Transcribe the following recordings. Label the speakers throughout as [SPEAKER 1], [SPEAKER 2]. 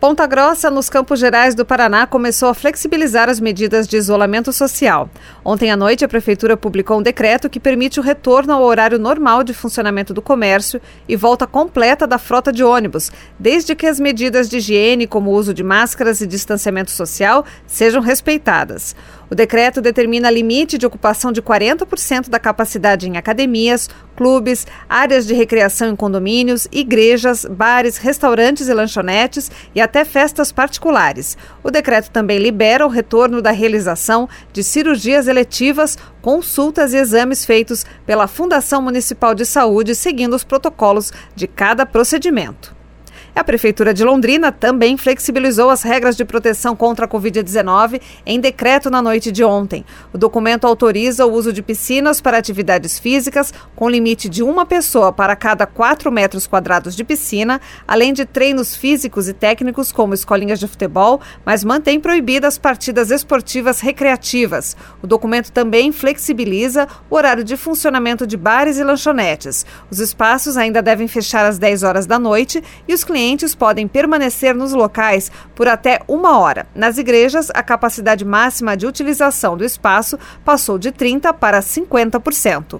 [SPEAKER 1] Ponta Grossa, nos Campos Gerais do Paraná, começou a flexibilizar as medidas de isolamento social. Ontem à noite, a Prefeitura publicou um decreto que permite o retorno ao horário normal de funcionamento do comércio e volta completa da frota de ônibus, desde que as medidas de higiene, como o uso de máscaras e distanciamento social, sejam respeitadas. O decreto determina limite de ocupação de 40% da capacidade em academias, clubes, áreas de recreação em condomínios, igrejas, bares, restaurantes e lanchonetes e até festas particulares. O decreto também libera o retorno da realização de cirurgias eletivas, consultas e exames feitos pela Fundação Municipal de Saúde, seguindo os protocolos de cada procedimento. A Prefeitura de Londrina também flexibilizou as regras de proteção contra a Covid-19 em decreto na noite de ontem. O documento autoriza o uso de piscinas para atividades físicas, com limite de uma pessoa para cada 4 metros quadrados de piscina, além de treinos físicos e técnicos como escolinhas de futebol, mas mantém proibidas partidas esportivas recreativas. O documento também flexibiliza o horário de funcionamento de bares e lanchonetes. Os espaços ainda devem fechar às 10 horas da noite e os clientes podem permanecer nos locais por até 1 hora. Nas igrejas, a capacidade máxima de utilização do espaço passou de 30% para 50%.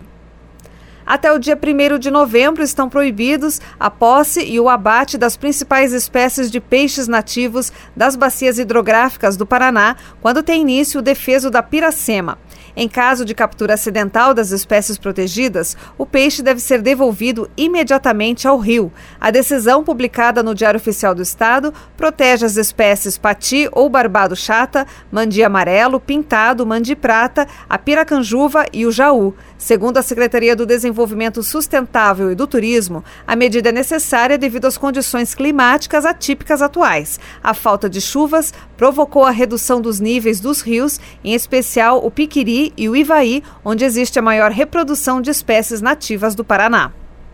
[SPEAKER 1] Até o dia 1º de novembro estão proibidos a posse e o abate das principais espécies de peixes nativos das bacias hidrográficas do Paraná, quando tem início o defeso da piracema. Em caso de captura acidental das espécies protegidas, o peixe deve ser devolvido imediatamente ao rio. A decisão, publicada no Diário Oficial do Estado, protege as espécies pati ou barbado chata, mandi amarelo, pintado, mandi prata, a piracanjuva e o jaú. Segundo a Secretaria do Desenvolvimento Sustentável e do Turismo, a medida é necessária devido às condições climáticas atípicas atuais. A falta de chuvas provocou a redução dos níveis dos rios, em especial o Piquiri e o Ivaí, onde existe a maior reprodução de espécies nativas do Paraná.